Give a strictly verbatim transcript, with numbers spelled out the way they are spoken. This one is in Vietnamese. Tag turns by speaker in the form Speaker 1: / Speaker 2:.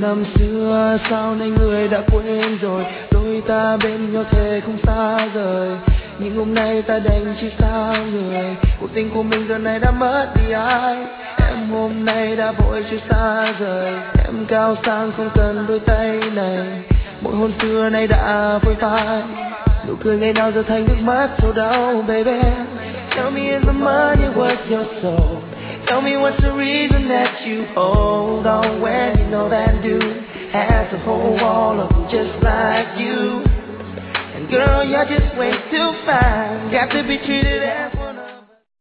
Speaker 1: năm xưa sao nay người đã quên rồi, đôi ta bên nhau thề không xa rời, nhưng hôm nay ta đành chia xa người. Cuộc tình của mình giờ này đã mất đi ai, em hôm nay đã vội chia xa rời. Em cao sang không cần đôi tay này, mỗi hôn xưa nay đã vơi phai, nụ cười ngày nào giờ thành nước mắt sầu đau. Baby, tell me is the money worth your soul? Tell me what's the reason that you hold on when you know that dude has a whole wall of them just like you. And girl, you're just way too fine, got to be treated as